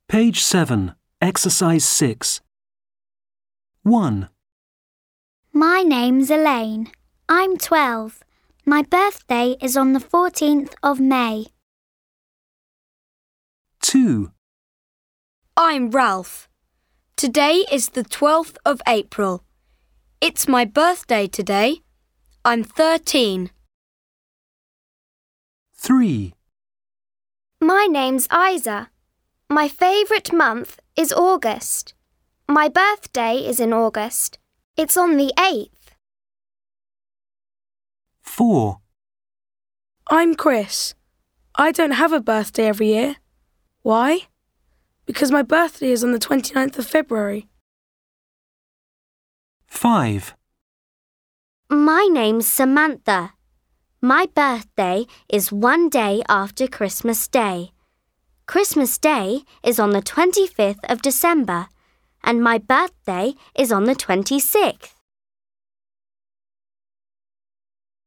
Page 7, Exercise 6. 1, My name's Elaine. I'm 12. My birthday is on the 14th of May. 2, I'm Ralph. Today is the 12th of April. It's my birthday today. I'm 13. 3, My name's Isa. My favourite month is August. My birthday is in August. It's on the 8th. 4, I'm Chris. I don't have a birthday every year. Why? Because my birthday is on the 29th of February. 5, My name's Samantha. My birthday is one day after Christmas Day. Christmas Day is on the 25th of December, and my birthday is on the 26th.